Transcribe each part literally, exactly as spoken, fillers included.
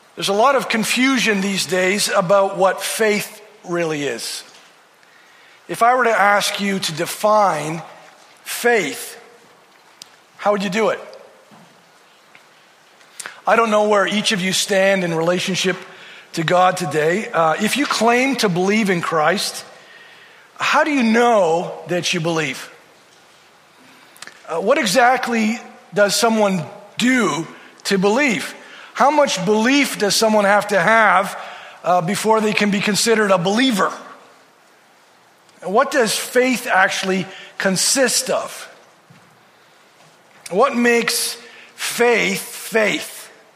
There's a lot of confusion these days about what faith really is. If I were to ask you to define faith, how would you do it? I don't know where each of you stand in relationship to God today. Uh, if you claim to believe in Christ, how do you know that you believe? Uh, what exactly does someone do to believe? How much belief does someone have to have uh, before they can be considered a believer? What does faith actually consist of? What makes faith faith?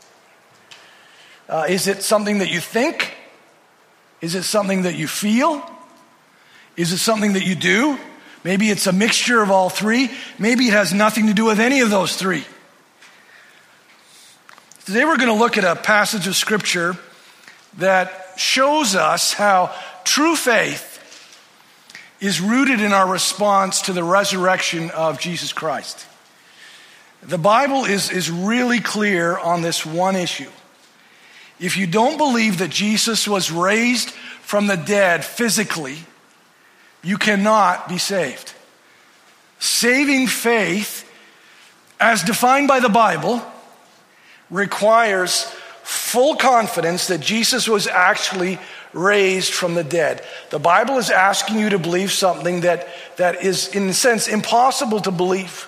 Uh, is it something that you think? Is it something that you feel? Is it something that you do? Maybe it's a mixture of all three. Maybe it has nothing to do with any of those three. Today we're going to look at a passage of Scripture that shows us how true faith is rooted in our response to the resurrection of Jesus Christ. The Bible is, is really clear on this one issue. If you don't believe that Jesus was raised from the dead physically, you cannot be saved. Saving faith, as defined by the Bible, requires full confidence that Jesus was actually raised from the dead. The Bible is asking you to believe something that, that is, in a sense, impossible to believe.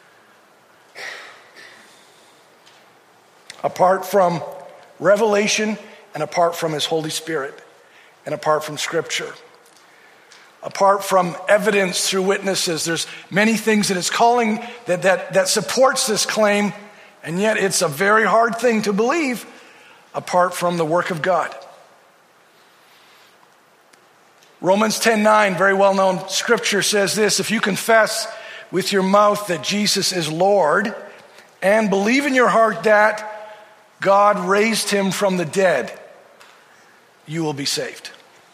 Apart from revelation and apart from His Holy Spirit and apart from Scripture. Apart from evidence through witnesses, there's many things that it's calling that, that, that supports this claim, and yet it's a very hard thing to believe apart from the work of God. Romans ten nine, very well-known scripture, says this: if you confess with your mouth that Jesus is Lord and believe in your heart that God raised him from the dead, you will be saved.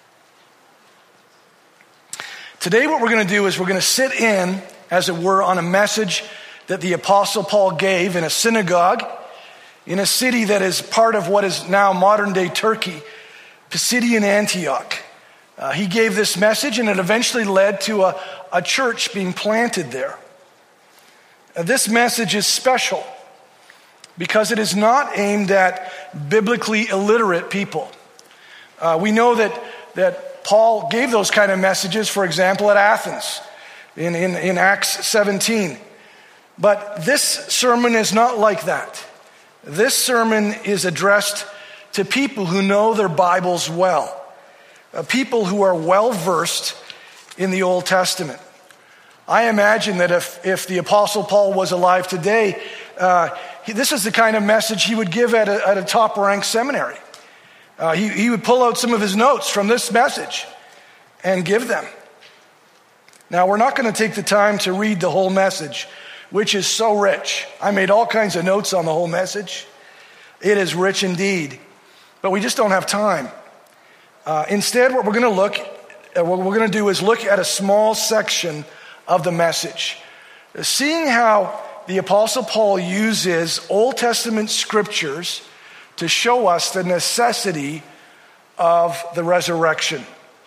Today what we're going to do is we're going to sit in, as it were, on a message that the Apostle Paul gave in a synagogue in a city that is part of what is now modern-day Turkey, Pisidian Antioch. Uh, he gave this message, and it eventually led to a, a church being planted there. Uh, this message is special because it is not aimed at biblically illiterate people. Uh, we know that, that Paul gave those kind of messages, for example, at Athens in, in, in Acts seventeen. But this sermon is not like that. This sermon is addressed to people who know their Bibles well, uh, people who are well-versed in the Old Testament. I imagine that if, if the Apostle Paul was alive today, uh, he, this is the kind of message he would give at a, at a top-ranked seminary. Uh, he, he would pull out some of his notes from this message and give them. Now, we're not going to take the time to read the whole message, which is so rich. I made all kinds of notes on the whole message. It is rich indeed, but we just don't have time. Uh, instead, what we're going to look, uh, what we're going to do is look at a small section of the message, seeing how the Apostle Paul uses Old Testament scriptures to show us the necessity of the resurrection.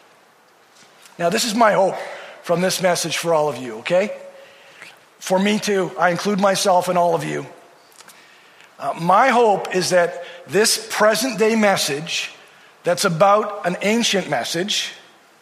Now, this is my hope from this message for all of you, okay? For me too, I include myself in all of you. Uh, my hope is that this present day message that's about an ancient message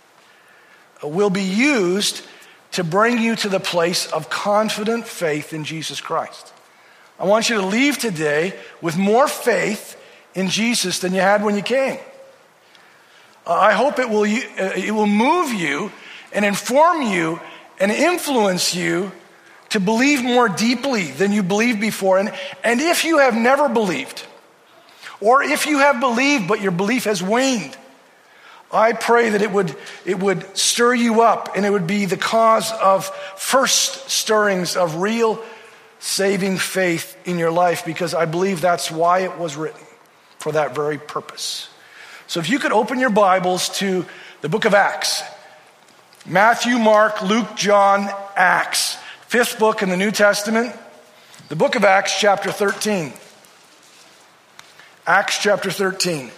will be used to bring you to the place of confident faith in Jesus Christ. I want you to leave today with more faith in Jesus than you had when you came. Uh, I hope it will, uh, it will move you and inform you and influence you to believe more deeply than you believed before. And, and if you have never believed, or if you have believed but your belief has waned, I pray that it would, it would stir you up, and it would be the cause of first stirrings of real saving faith in your life, because I believe that's why it was written, for that very purpose. So if you could open your Bibles to the book of Acts. Matthew, Mark, Luke, John, Acts. Fifth book in the New Testament. The book of Acts, chapter thirteen. Acts chapter thirteen.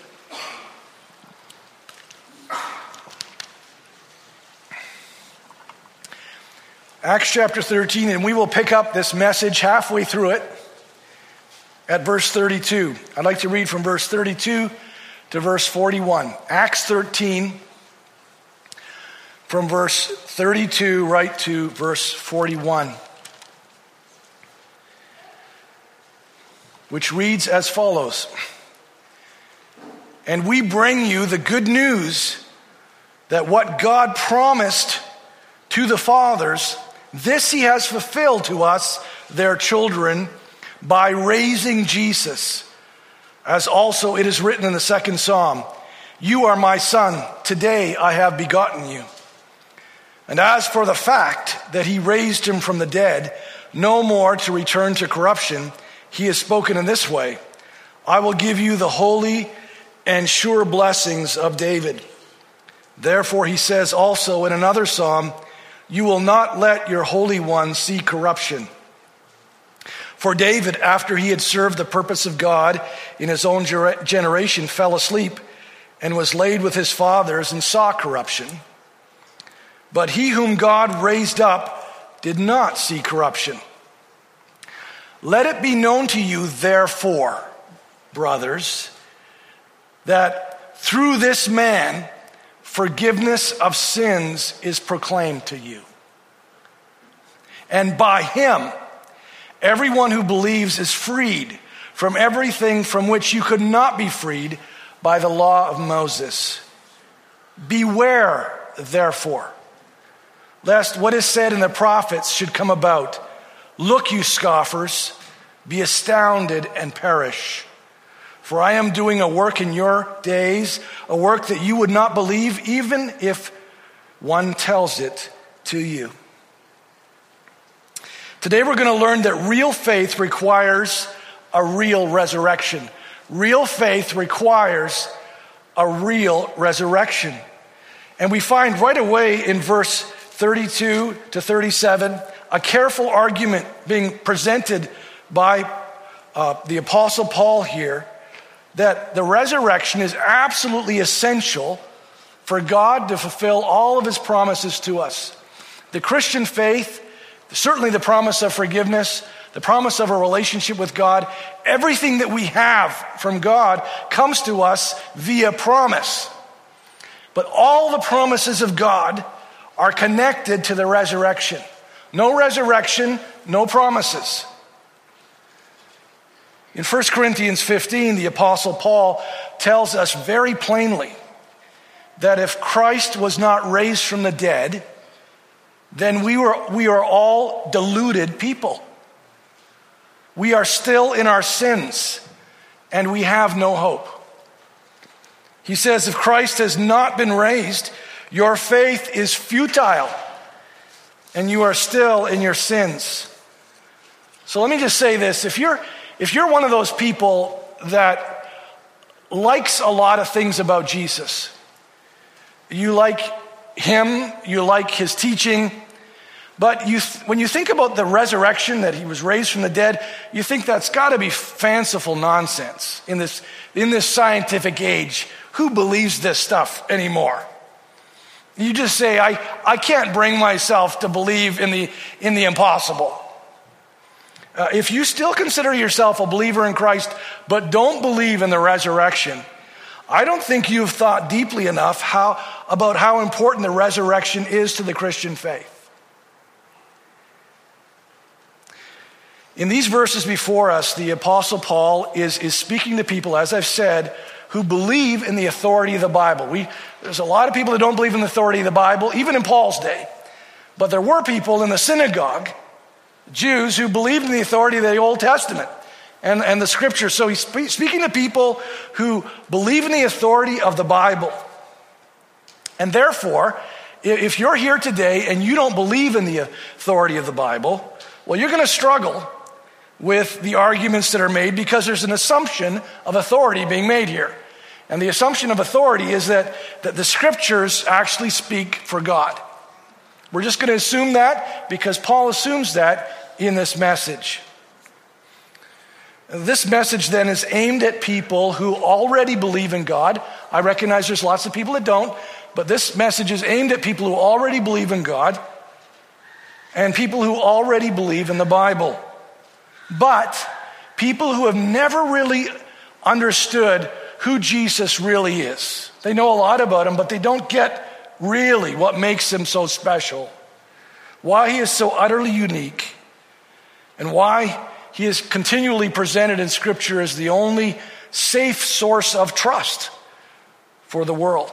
Acts chapter thirteen, and we will pick up this message halfway through it at verse thirty-two. I'd like to read from verse thirty-two to verse forty-one. Acts thirteen, from verse thirty-two right to verse forty-one, which reads as follows. And we bring you the good news that what God promised to the fathers, this he has fulfilled to us, their children, by raising Jesus. As also it is written in the second psalm, you are my son, today I have begotten you. And as for the fact that he raised him from the dead, no more to return to corruption, he has spoken in this way, I will give you the holy and sure blessings of David. Therefore he says also in another psalm, you will not let your Holy One see corruption. For David, after he had served the purpose of God in his own generation, fell asleep and was laid with his fathers and saw corruption. But he whom God raised up did not see corruption. Let it be known to you, therefore, brothers, that through this man, forgiveness of sins is proclaimed to you. And by him, everyone who believes is freed from everything from which you could not be freed by the law of Moses. Beware, therefore, lest what is said in the prophets should come about. Look, you scoffers, be astounded and perish. For I am doing a work in your days, a work that you would not believe, even if one tells it to you. Today we're going to learn that real faith requires a real resurrection. Real faith requires a real resurrection. And we find right away in verse thirty-two to thirty-seven a careful argument being presented by uh, the Apostle Paul here, that the resurrection is absolutely essential for God to fulfill all of his promises to us. The Christian faith, certainly the promise of forgiveness, the promise of a relationship with God, everything that we have from God comes to us via promise. But all the promises of God are connected to the resurrection. No resurrection, no promises. In First Corinthians fifteen, the Apostle Paul tells us very plainly that if Christ was not raised from the dead, then we were we are all deluded people. We are still in our sins, and we have no hope. He says, if Christ has not been raised, your faith is futile, and you are still in your sins. So let me just say this. If you're If you're one of those people that likes a lot of things about Jesus, you like him, you like his teaching, but you, when you think about the resurrection, that he was raised from the dead, you think that's got to be fanciful nonsense in this, in this scientific age. Who believes this stuff anymore? You just say, I, I can't bring myself to believe in the, in the impossible. Uh, if you still consider yourself a believer in Christ, but don't believe in the resurrection, I don't think you've thought deeply enough how, about how important the resurrection is to the Christian faith. In these verses before us, the Apostle Paul is, is speaking to people, as I've said, who believe in the authority of the Bible. We, there's a lot of people that don't believe in the authority of the Bible, even in Paul's day. But there were people in the synagogue, Jews, who believed in the authority of the Old Testament and, and the scriptures. So he's spe- speaking to people who believe in the authority of the Bible. And therefore, if you're here today and you don't believe in the authority of the Bible, well, you're going to struggle with the arguments that are made because there's an assumption of authority being made here. And the assumption of authority is that, that the scriptures actually speak for God. We're just going to assume that because Paul assumes that in this message. This message then is aimed at people who already believe in God. I recognize there's lots of people that don't, but this message is aimed at people who already believe in God and people who already believe in the Bible. But people who have never really understood who Jesus really is. They know a lot about him, but they don't get really what makes him so special, why he is so utterly unique, and why he is continually presented in Scripture as the only safe source of trust for the world.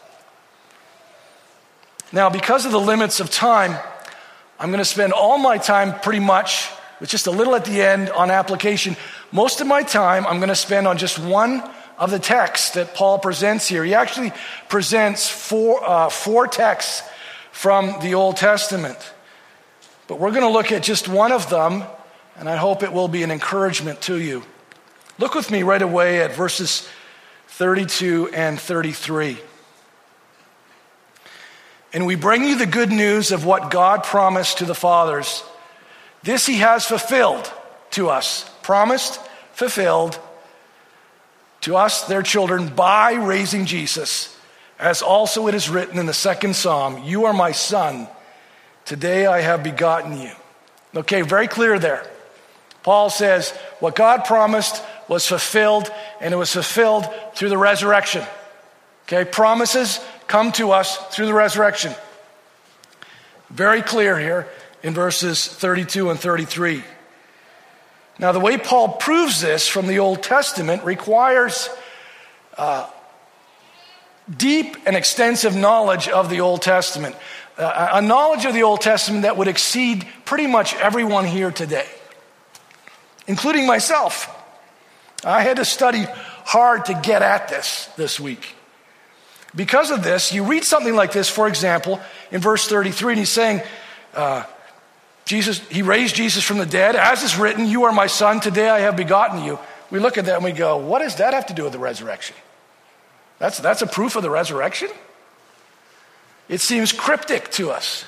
Now, because of the limits of time, I'm going to spend all my time pretty much, with just a little at the end, on application. Most of my time I'm going to spend on just one of the texts that Paul presents here. He actually presents four, uh, four texts from the Old Testament. But we're going to look at just one of them, and I hope it will be an encouragement to you. Look with me right away at verses thirty-two and thirty-three. And we bring you the good news of what God promised to the fathers. This he has fulfilled to us. Promised, fulfilled to us, their children, by raising Jesus. As also it is written in the second Psalm, you are my son. Today I have begotten you. Okay, very clear there. Paul says what God promised was fulfilled, and it was fulfilled through the resurrection. Okay, promises come to us through the resurrection. Very clear here in verses thirty-two and thirty-three. Now, the way Paul proves this from the Old Testament requires uh, deep and extensive knowledge of the Old Testament. Uh, a knowledge of the Old Testament that would exceed pretty much everyone here today, including myself. I had to study hard to get at this this week. Because of this, you read something like this, for example, in verse thirty-three, and he's saying, uh, Jesus, he raised Jesus from the dead. As is written, you are my son, today I have begotten you. We look at that and we go, what does that have to do with the resurrection? That's, that's a proof of the resurrection? It seems cryptic to us.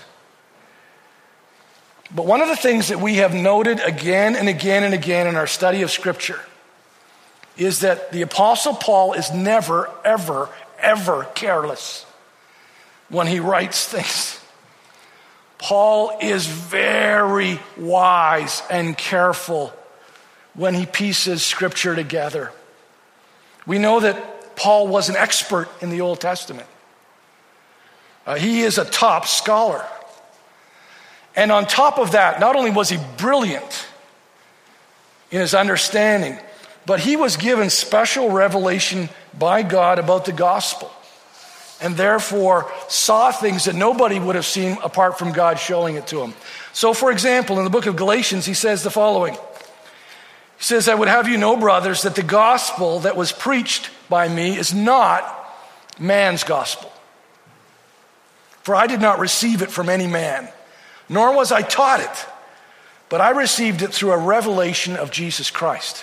But one of the things that we have noted again and again and again in our study of Scripture is that the Apostle Paul is never, ever, ever careless when he writes things. Paul is very wise and careful when he pieces Scripture together. We know that Paul was an expert in the Old Testament. Uh, he is a top scholar. And on top of that, not only was he brilliant in his understanding, but he was given special revelation by God about the gospel, and therefore saw things that nobody would have seen apart from God showing it to him. So, for example, in the book of Galatians, he says the following. He says, I would have you know, brothers, that the gospel that was preached by me is not man's gospel. For I did not receive it from any man, nor was I taught it, but I received it through a revelation of Jesus Christ.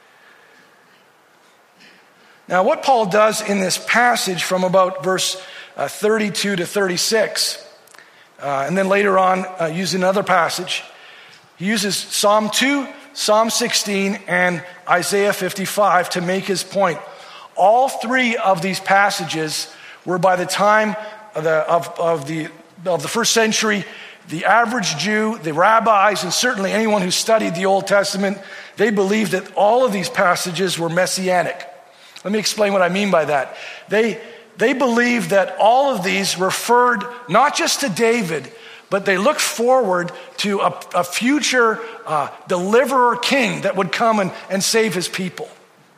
Now, what Paul does in this passage from about verse uh, thirty-two to thirty-six, uh, and then later on uh, using another passage, he uses Psalm two, Psalm sixteen, and Isaiah fifty-five to make his point. All three of these passages were by the time of the, of, of the, of the first century, the average Jew, the rabbis, and certainly anyone who studied the Old Testament, they believed that all of these passages were messianic. Let me explain what I mean by that. They, they believed that all of these referred not just to David, but they looked forward to a, a future uh, deliverer king that would come and, and save his people.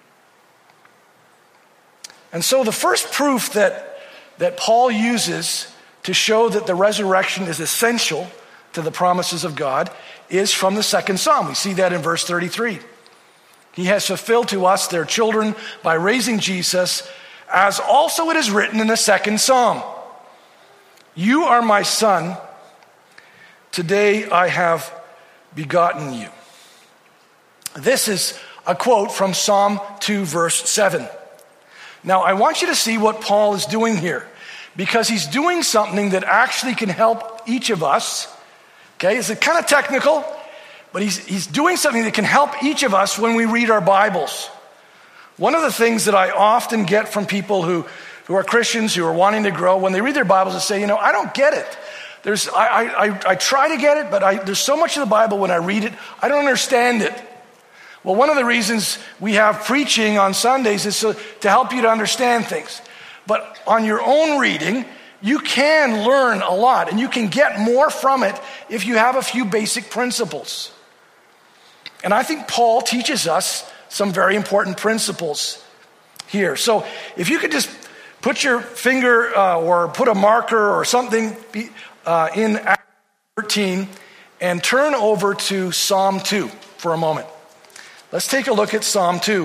And so the first proof that, that Paul uses to show that the resurrection is essential to the promises of God is from the second Psalm. We see that in verse thirty-three. He has fulfilled to us, their children, by raising Jesus, as also it is written in the second Psalm. You are my son, today I have begotten you. This is a quote from Psalm two, verse seven. Now, I want you to see what Paul is doing here, because he's doing something that actually can help each of us. Okay, it's kind of technical, But he's, he's doing something that can help each of us when we read our Bibles. One of the things that I often get from people who, who are Christians, who are wanting to grow, when they read their Bibles and say, you know, I don't get it. There's, I, I, I try to get it, but I, there's so much in the Bible when I read it, I don't understand it. Well, one of the reasons we have preaching on Sundays is so, to help you to understand things. But on your own reading, you can learn a lot, and you can get more from it if you have a few basic principles. And I think Paul teaches us some very important principles here. So if you could just put your finger uh, or put a marker or something uh, in Acts thirteen and turn over to Psalm two for a moment. Let's take a look at Psalm two.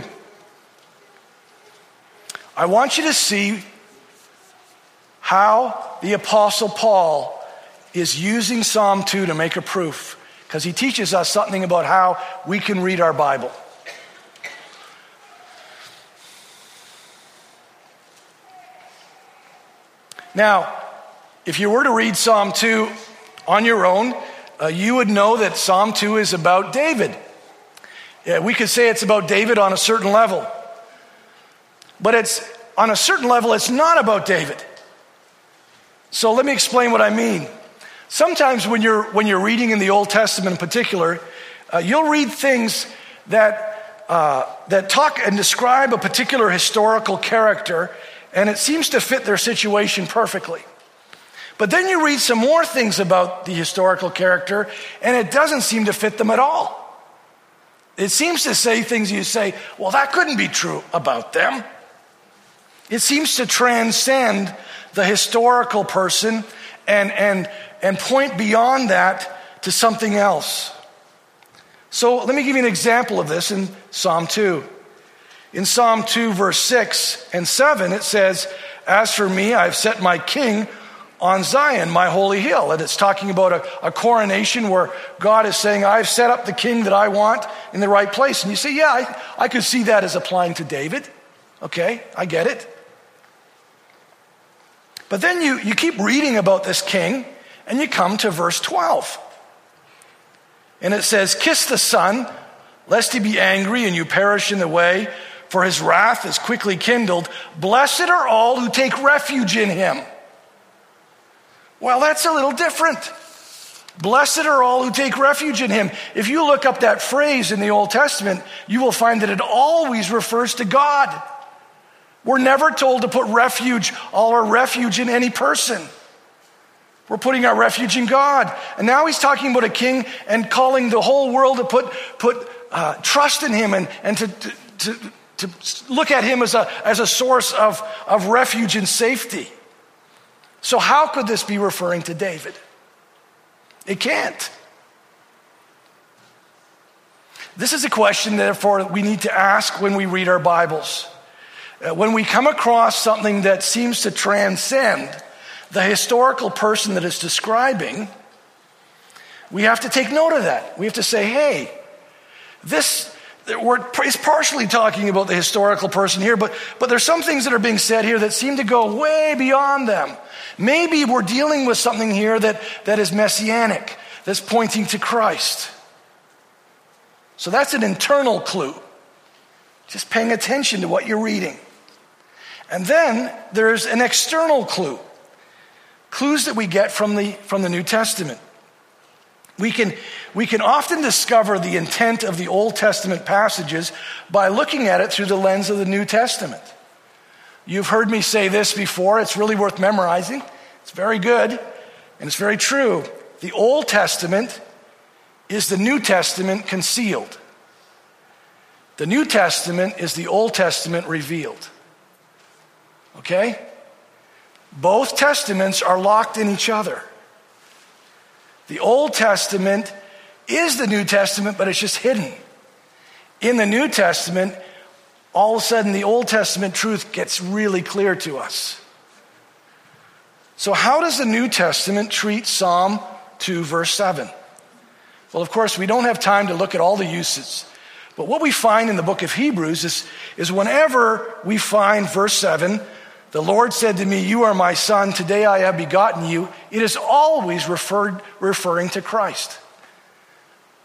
I want you to see how the Apostle Paul is using Psalm two to make a proof, because he teaches us something about how we can read our Bible. Now, if you were to read Psalm two on your own, uh, you would know that Psalm two is about David. Yeah, we could say it's about David on a certain level. But it's on a certain level, it's not about David. So let me explain what I mean. Sometimes when you're when you're reading in the Old Testament in particular, uh, you'll read things that uh, that talk and describe a particular historical character, and it seems to fit their situation perfectly. But then you read some more things about the historical character, and it doesn't seem to fit them at all. It seems to say things you say, well, that couldn't be true about them. It seems to transcend the historical person and, and, and point beyond that to something else. So let me give you an example of this in Psalm two. In Psalm two, verse six and seven, it says, as for me, I've set my king on Zion, my holy hill. And it's talking about a, a coronation where God is saying, I've set up the king that I want in the right place. And you say, yeah, I, I could see that as applying to David. Okay, I get it. But then you, you keep reading about this king, and you come to verse twelve. And it says, kiss the Son, lest he be angry and you perish in the way, for his wrath is quickly kindled. Blessed are all who take refuge in him. Well, that's a little different. Blessed are all who take refuge in him. If you look up that phrase in the Old Testament, you will find that it always refers to God. We're never told to put refuge, all our refuge in any person. We're putting our refuge in God. And now he's talking about a king and calling the whole world to put, put uh, trust in him and, and to, to, to, to look at him as a, as a source of, of refuge and safety. So how could this be referring to David? It can't. This is a question, therefore, we need to ask when we read our Bibles. Uh, when we come across something that seems to transcend the historical person that it's describing, we have to take note of that. We have to say, hey, this, we're, it's partially talking about the historical person here, but, but there's some things that are being said here that seem to go way beyond them. Maybe we're dealing with something here that, that is messianic, that's pointing to Christ. So that's an internal clue. Just paying attention to what you're reading. And then there's an external clue. Clues that we get from the, from the New Testament. We can, we can often discover the intent of the Old Testament passages by looking at it through the lens of the New Testament. You've heard me say this before. It's really worth memorizing. It's very good, and it's very true. The Old Testament is the New Testament concealed. The New Testament is the Old Testament revealed. Okay? Both testaments are locked in each other. The Old Testament is the New Testament, but it's just hidden. In the New Testament, all of a sudden the Old Testament truth gets really clear to us. So how does the New Testament treat Psalm two, verse seven? Well, of course, we don't have time to look at all the uses. But what we find in the book of Hebrews is, is whenever we find verse seven, the Lord said to me, you are my son, today I have begotten you, it is always referred, referring to Christ.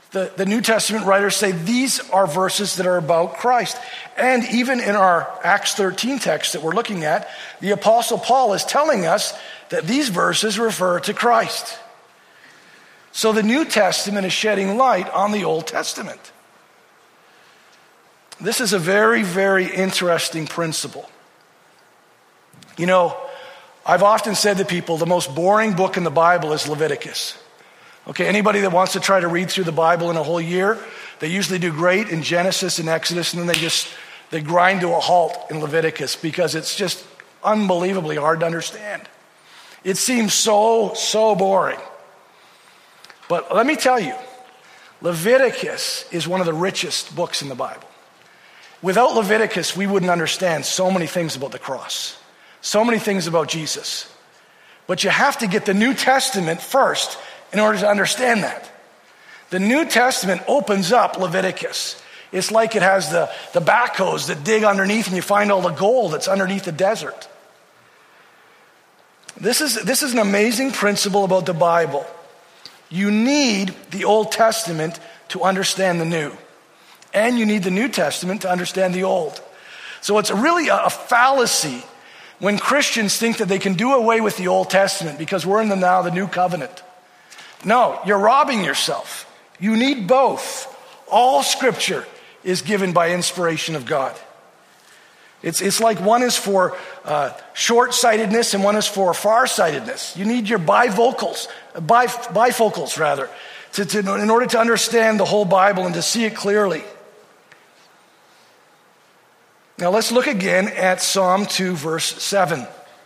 The, the New Testament writers say these are verses that are about Christ. And even in our Acts thirteen text that we're looking at, the Apostle Paul is telling us that these verses refer to Christ. So the New Testament is shedding light on the Old Testament. This is a very, very interesting principle. You know, I've often said to people, the most boring book in the Bible is Leviticus. Okay, anybody that wants to try to read through the Bible in a whole year, they usually do great in Genesis and Exodus, and then they just, they grind to a halt in Leviticus because it's just unbelievably hard to understand. It seems so, so boring. But let me tell you, Leviticus is one of the richest books in the Bible. Without Leviticus, we wouldn't understand so many things about the cross, so many things about Jesus. But you have to get the New Testament first in order to understand that. The New Testament opens up Leviticus. It's like it has the, the backhoes that dig underneath and you find all the gold that's underneath the desert. This is, this is an amazing principle about the Bible. You need the Old Testament to understand the New. And you need the New Testament to understand the Old. So it's really a, a fallacy when Christians think that they can do away with the Old Testament because we're in the now the New Covenant. No, you're robbing yourself. You need both. All Scripture is given by inspiration of God. It's, it's like one is for uh, short-sightedness and one is for far-sightedness. You need your bifocals, bif- bifocals rather, to, to, in order to understand the whole Bible and to see it clearly. Now let's look again at Psalm two, verse seven.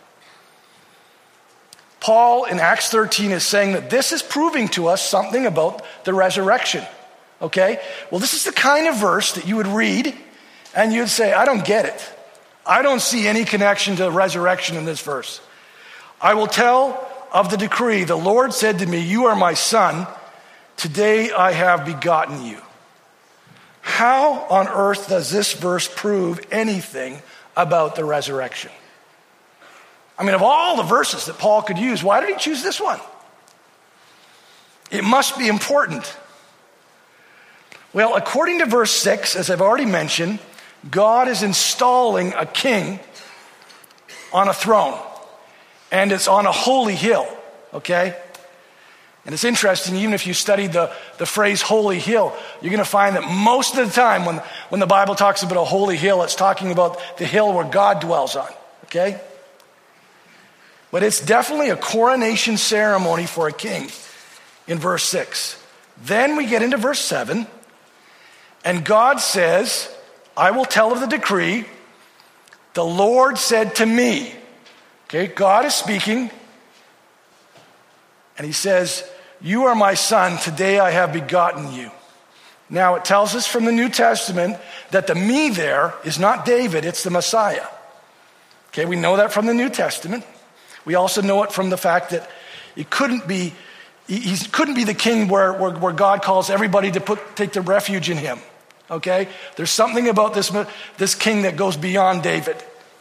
Paul in Acts thirteen is saying that this is proving to us something about the resurrection. Okay? Well, this is the kind of verse that you would read and you'd say, I don't get it. I don't see any connection to the resurrection in this verse. I will tell of the decree. The Lord said to me, you are my son. Today I have begotten you. How on earth does this verse prove anything about the resurrection? I mean, of all the verses that Paul could use, why did he choose this one? It must be important. Well, according to verse six, as I've already mentioned, God is installing a king on a throne, and it's on a holy hill, okay? And it's interesting, even if you study the, the phrase holy hill, you're going to find that most of the time when, when the Bible talks about a holy hill, it's talking about the hill where God dwells on, okay? But it's definitely a coronation ceremony for a king in verse six. Then we get into verse seven, and God says, I will tell of the decree. The Lord said to me, okay, God is speaking, and he says, you are my son, today I have begotten you. Now it tells us from the New Testament that the me there is not David, it's the Messiah. Okay, we know that from the New Testament. We also know it from the fact that it couldn't be, he, he couldn't be the king where, where, where God calls everybody to put, take their refuge in him. Okay? There's something about this, this king that goes beyond David.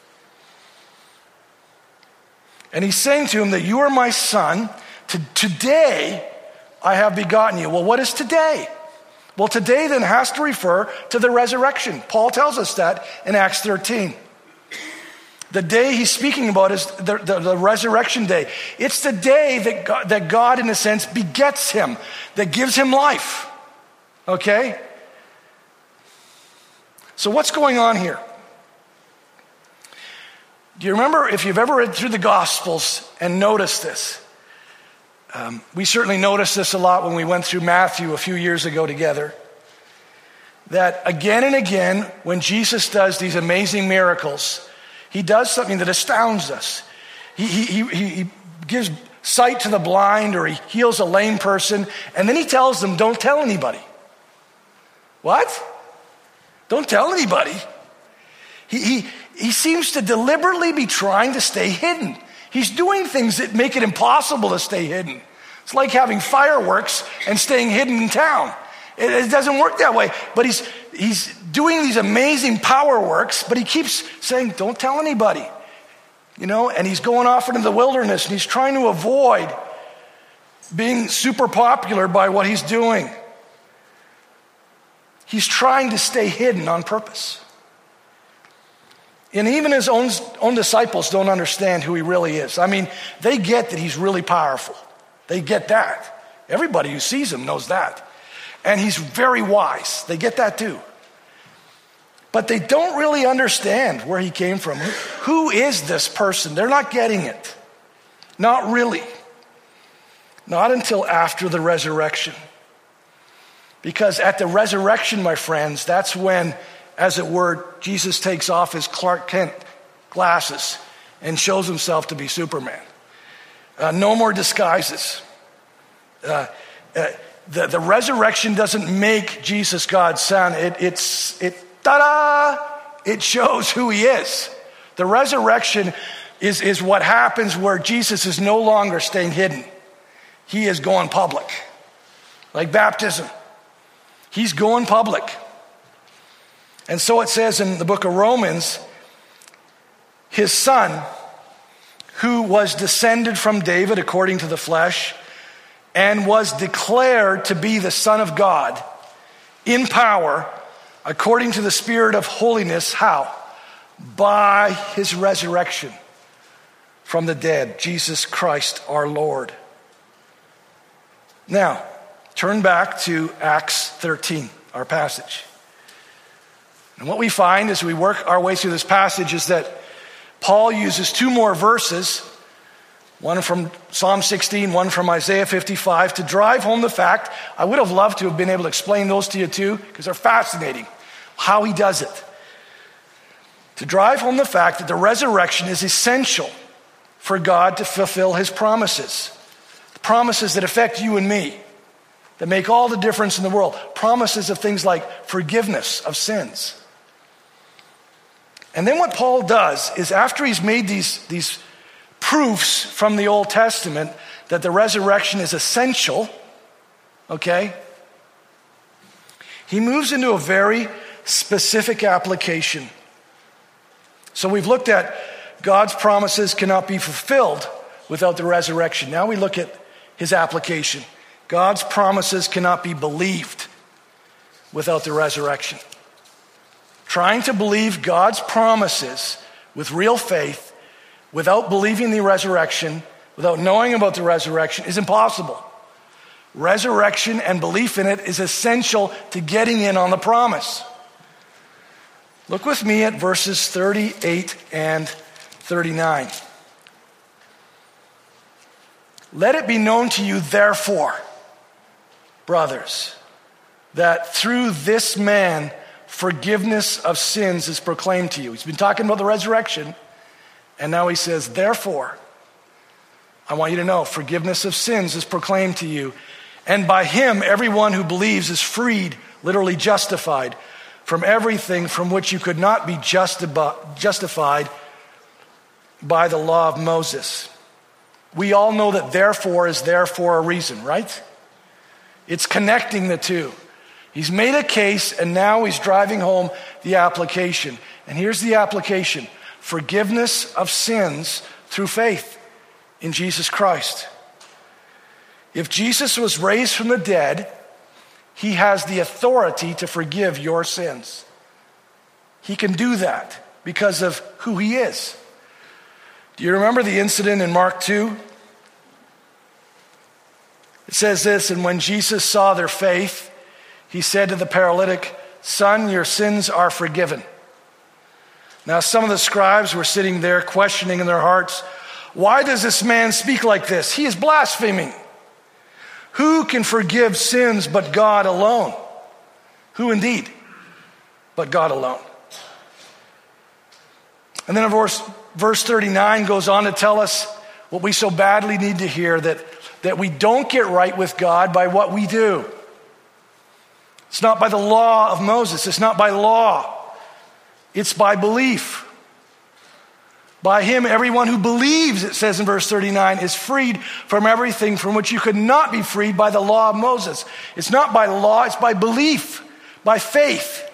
And he's saying to him that you are my son. To, today I have begotten you. Well, what is today? Well, today then has to refer to the resurrection. Paul tells us that in Acts thirteen. The day he's speaking about is the, the, the resurrection day. It's the day that God, that God, in a sense, begets him, that gives him life. Okay? So what's going on here? Do you remember, if you've ever read through the Gospels and noticed this? Um, we certainly noticed this a lot when we went through Matthew a few years ago together. That again and again, when Jesus does these amazing miracles, he does something that astounds us. He, he, he, he gives sight to the blind, or he heals a lame person, and then he tells them, don't tell anybody. What? Don't tell anybody. He, he, he seems to deliberately be trying to stay hidden. He's doing things that make it impossible to stay hidden. It's like having fireworks and staying hidden in town. It, it doesn't work that way. But he's he's doing these amazing power works, but he keeps saying, don't tell anybody. You know, and he's going off into the wilderness and he's trying to avoid being super popular by what he's doing. he's trying to stay hidden on purpose. And even his own, own disciples don't understand who he really is. I mean, they get that he's really powerful. They get that. Everybody who sees him knows that. And he's very wise. They get that too. But they don't really understand where he came from. Who is this person? They're not getting it. Not really. Not until after the resurrection. Because at the resurrection, my friends, that's when, as it were, Jesus takes off his Clark Kent glasses and shows himself to be Superman. Uh, no more disguises. Uh, uh, the, the resurrection doesn't make Jesus God's son. It, it's, it, ta-da! It shows who he is. The resurrection is, is what happens where Jesus is no longer staying hidden. He is going public. Like baptism. He's going public. And so it says in the book of Romans, his son, who was descended from David according to the flesh, and was declared to be the Son of God in power according to the Spirit of holiness. How? By his resurrection from the dead, Jesus Christ our Lord. Now, turn back to Acts thirteen, our passage. And what we find as we work our way through this passage is that Paul uses two more verses, one from Psalm sixteen, one from Isaiah fifty-five, to drive home the fact. I would have loved to have been able to explain those to you too, because they're fascinating, how he does it. To drive home the fact that the resurrection is essential for God to fulfill his promises. Promises that affect you and me, that make all the difference in the world. Promises of things like forgiveness of sins. And then what Paul does is, after he's made these, these proofs from the Old Testament that the resurrection is essential, okay, he moves into a very specific application. So we've looked at God's promises cannot be fulfilled without the resurrection. Now we look at his application. God's promises cannot be believed without the resurrection. Trying to believe God's promises with real faith without believing the resurrection, without knowing about the resurrection, is impossible. Resurrection and belief in it is essential to getting in on the promise. Look with me at verses thirty-eight and thirty-nine. Let it be known to you, therefore, brothers, that through this man forgiveness of sins is proclaimed to you. He's been talking about the resurrection, and now he says, therefore, I want you to know, forgiveness of sins is proclaimed to you. And by him, everyone who believes is freed, literally justified, from everything from which you could not be justi- justified by the law of Moses. We all know that therefore is there for a reason, right? It's connecting the two. He's made a case, and now he's driving home the application. And here's the application: forgiveness of sins through faith in Jesus Christ. If Jesus was raised from the dead, he has the authority to forgive your sins. He can do that because of who he is. Do you remember the incident in Mark two? It says this, and when Jesus saw their faith, he said to the paralytic, son, your sins are forgiven. Now some of the scribes were sitting there questioning in their hearts, why does this man speak like this? He is blaspheming. Who can forgive sins but God alone? Who indeed? But God alone. And then of course, verse thirty-nine goes on to tell us what we so badly need to hear, that, that we don't get right with God by what we do. It's not by the law of Moses. It's not by law. It's by belief. By him, everyone who believes, it says in verse thirty-nine, is freed from everything from which you could not be freed by the law of Moses. It's not by law, it's by belief, by faith.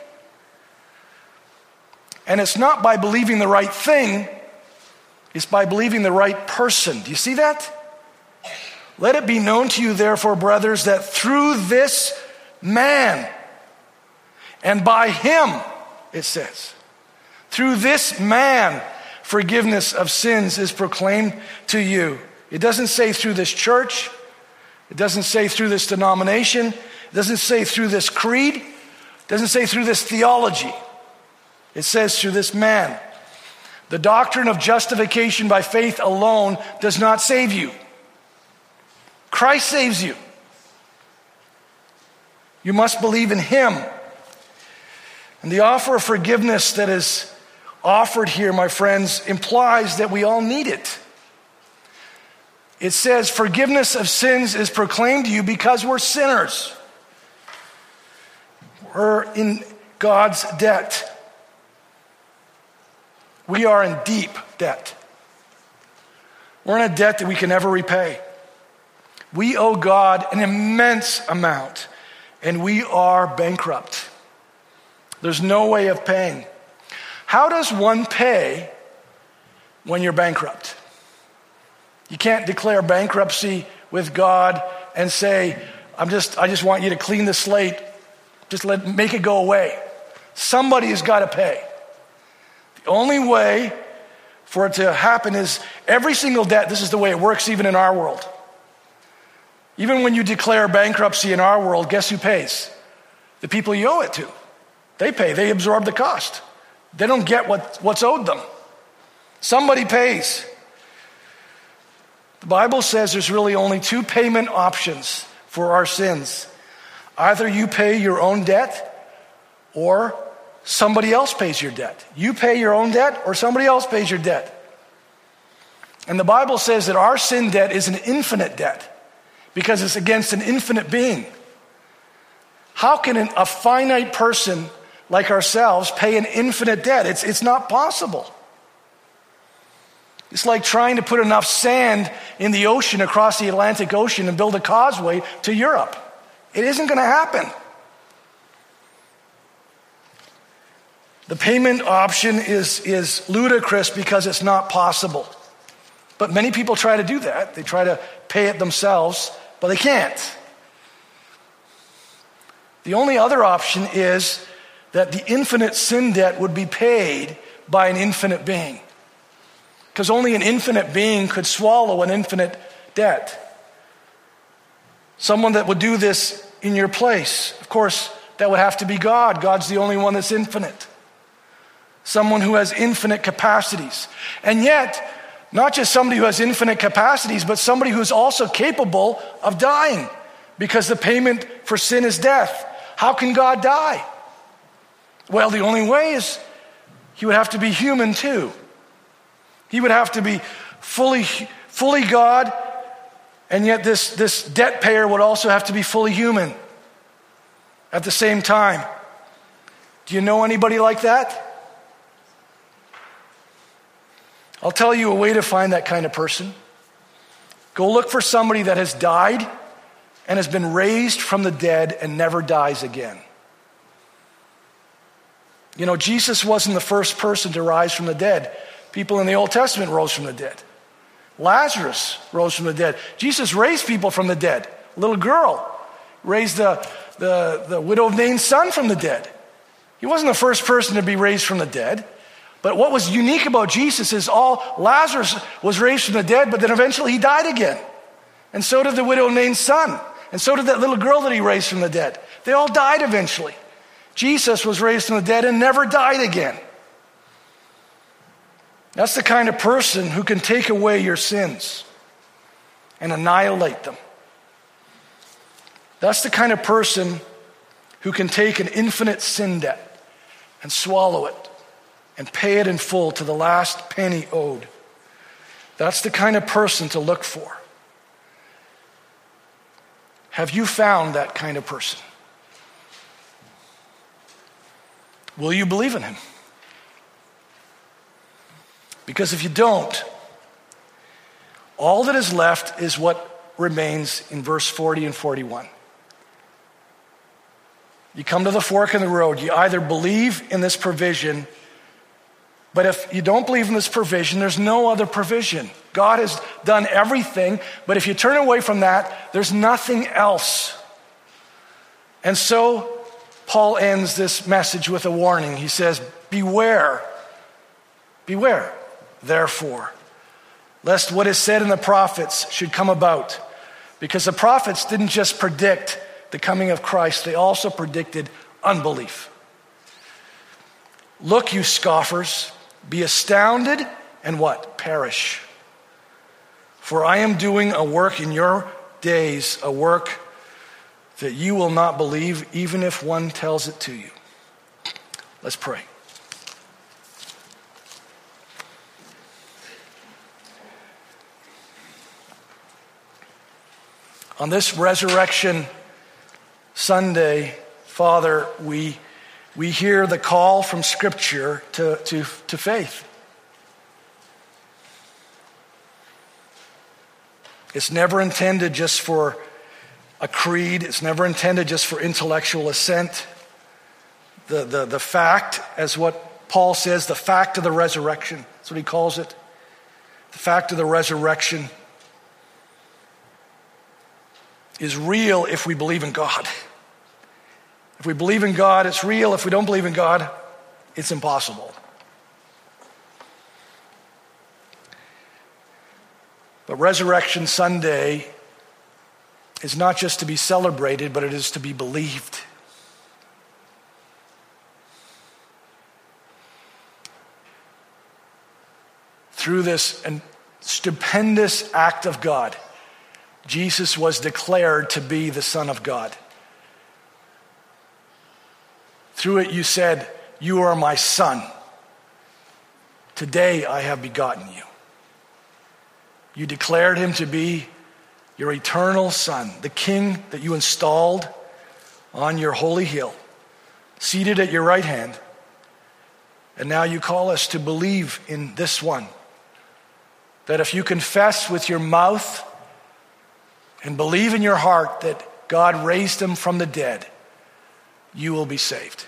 And it's not by believing the right thing, it's by believing the right person. Do you see that? Let it be known to you, therefore, brothers, that through this man, And by him, it says, through this man, forgiveness of sins is proclaimed to you. It doesn't say through this church. It doesn't say through this denomination. It doesn't say through this creed. It doesn't say through this theology. It says through this man. The doctrine of justification by faith alone does not save you. Christ saves you. You must believe in him. And the offer of forgiveness that is offered here, my friends, implies that we all need it. It says forgiveness of sins is proclaimed to you because we're sinners. We're in God's debt. We are in deep debt. We're in a debt that we can never repay. We owe God an immense amount, and we are bankrupt. There's no way of paying. How does one pay when you're bankrupt? You can't declare bankruptcy with God and say, I'm just, I just want you to clean the slate. Just let, make it go away. Somebody has got to pay. The only way for it to happen is every single debt, this is the way it works even in our world. Even when you declare bankruptcy in our world, guess who pays? The people you owe it to. They pay, they absorb the cost. They don't get what, what's owed them. Somebody pays. The Bible says there's really only two payment options for our sins. Either you pay your own debt or somebody else pays your debt. You pay your own debt or somebody else pays your debt. And the Bible says that our sin debt is an infinite debt because it's against an infinite being. How can an, a finite person like ourselves pay an infinite debt? It's, it's not possible. It's like trying to put enough sand in the ocean across the Atlantic Ocean and build a causeway to Europe. It isn't going to happen. The payment option is, is ludicrous because it's not possible. But many people try to do that. They try to pay it themselves, but they can't. The only other option is that the infinite sin debt would be paid by an infinite being. Because only an infinite being could swallow an infinite debt. Someone that would do this in your place. Of course, that would have to be God. God's the only one that's infinite. Someone who has infinite capacities. And yet, not just somebody who has infinite capacities, but somebody who's also capable of dying. Because the payment for sin is death. How can God die? Well, the only way is he would have to be human too. He would have to be fully, fully God, and yet this, this debt payer would also have to be fully human at the same time. Do you know anybody like that? I'll tell you a way to find that kind of person. Go look for somebody that has died and has been raised from the dead and never dies again. You know, Jesus wasn't the first person to rise from the dead. People in the Old Testament rose from the dead. Lazarus rose from the dead. Jesus raised people from the dead. A little girl raised the, the, the widow of Nain's son from the dead. He wasn't the first person to be raised from the dead. But what was unique about Jesus is all Lazarus was raised from the dead, but then eventually he died again. And so did the widow of Nain's son. And so did that little girl that he raised from the dead. They all died eventually. Jesus was raised from the dead and never died again. That's the kind of person who can take away your sins and annihilate them. That's the kind of person who can take an infinite sin debt and swallow it and pay it in full to the last penny owed. That's the kind of person to look for. Have you found that kind of person? Will you believe in him? Because if you don't, all that is left is what remains in verse forty and forty-one. You come to the fork in the road. You either believe in this provision, but if you don't believe in this provision, there's no other provision. God has done everything, but if you turn away from that, there's nothing else. And so Paul ends this message with a warning. He says, beware, beware, therefore, lest what is said in the prophets should come about. Because the prophets didn't just predict the coming of Christ, they also predicted unbelief. Look, you scoffers, be astounded and what? Perish. For I am doing a work in your days, a work that you will not believe, even if one tells it to you. Let's pray. On this Resurrection Sunday, Father, we we hear the call from Scripture to, to, to faith. It's never intended just for a creed. It's never intended just for intellectual assent. The, the, the fact, as what Paul says, the fact of the resurrection, that's what he calls it. The fact of the resurrection is real if we believe in God. If we believe in God, it's real. If we don't believe in God, it's impossible. But Resurrection Sunday is not just to be celebrated, but it is to be believed. Through this stupendous act of God, Jesus was declared to be the Son of God. Through it you said, you are my son. Today I have begotten you. You declared him to be your eternal Son, the King that you installed on your holy hill, seated at your right hand. And now you call us to believe in this one, that if you confess with your mouth and believe in your heart that God raised him from the dead, you will be saved.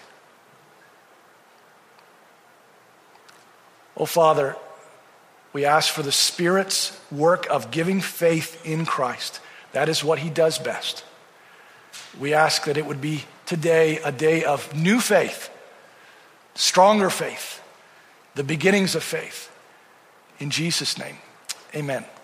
Oh, Father, we ask for the Spirit's work of giving faith in Christ. That is what he does best. We ask that it would be today a day of new faith, stronger faith, the beginnings of faith. In Jesus' name, amen.